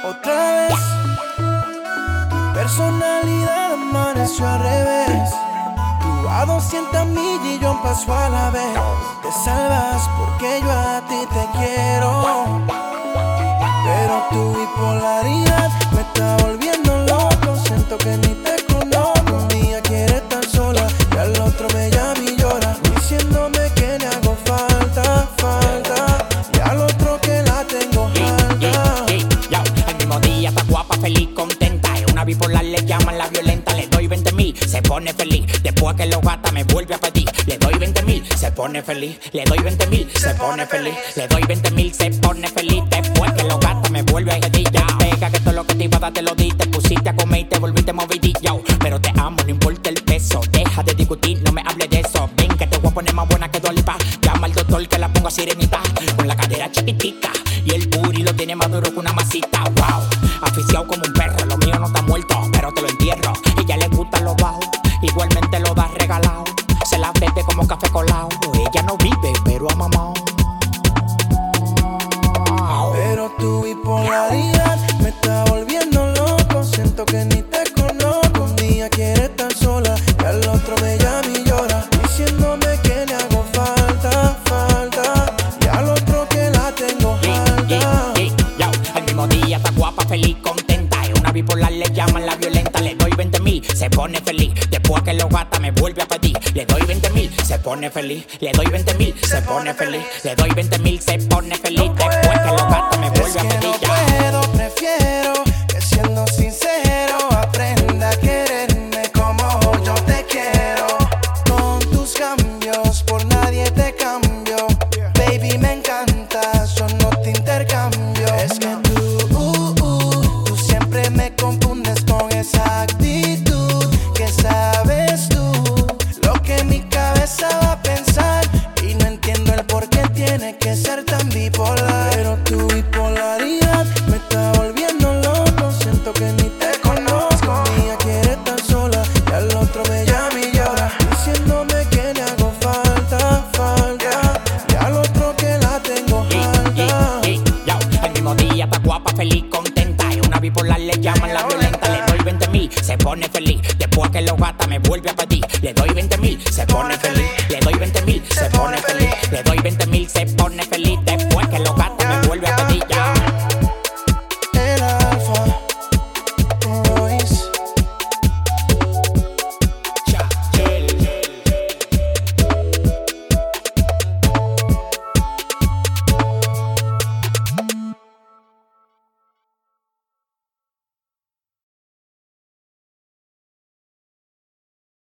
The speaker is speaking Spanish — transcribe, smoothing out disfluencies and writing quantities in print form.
Otra vez, personalidad amaneció al revés. Tú a 200 millas y yo un paso a la vez. Te salvas porque yo a ti te quiero, pero tu bipolaridad me está volviendo loco. Siento que ni te conozco. Un día quieres estar sola y al otro me llama y llora, diciéndome que le hago falta, y al otro que la tengo alta. El mismo día está guapa, feliz, contenta. Es una bipolar, le llaman la violenta. Le doy 20,000, se pone feliz. Después que lo gasta me vuelve a pedir. Le doy 20,000, se pone feliz. Le doy 20,000, se pone feliz. Le doy 20,000, se pone feliz. Después que lo gasta me vuelve a pedir. Ya pega que todo lo que te iba a dar te lo di. Te pusiste a comer y te volviste movidillo. Pero te amo, no importa el peso. Deja de discutir, no me hables de eso. Ven que te voy a poner más buena que Dua Lipa. Llama al doctor que la ponga sirenita. Con la cadera chiquitica y el booty lo tiene más duro que una masita. Wow, aficiado como un perro. Lo mío no está muerto, pero te lo entierro. Ella le gusta lo bajo, igualmente lo da regalado. Se la bebe como café colado. Ella no vive, pero ha mamado. Pero tu bipolaridad me está volviendo loco. Siento que ni te conozco. Un día quieres estar sola y al otro me llama y llora, diciéndome que le hago falta, y al otro que la tengo alta. El mismo día está guapa, feliz, contenta. Es una bipolar, le llaman la violenta. Le doy 20,000, se pone feliz. Después que lo gasta me vuelve a pedir. Le doy 20,000, se pone feliz. Le doy 20,000, se pone feliz. Le doy 20,000, se pone feliz. Después que lo gasta me vuelve a pedir. No puedo, prefiero que siendo sincero aprenda a quererme como yo te quiero. Con tus cambios por nadie te cambio. Baby, me encantas, yo no te intercambio. Es que tú siempre me confundes con esa actitud. Que sabes tú lo que mi cabeza va a pensar, y no entiendo el por qué tiene que ser tan bipolar. Pero tu bipolaridad me está volviendo loco. Siento que ni te conozco. Un día quieres estar sola y al otro me llama y llora, diciéndome que le hago falta, y al otro que la tengo alta. El mismo día está guapa, feliz, contenta. Es una bipolar, le llaman la violenta. Le doy 20,000, se pone feliz. Después que lo gasta me vuelve a pedir. Le doy 20,000, se pone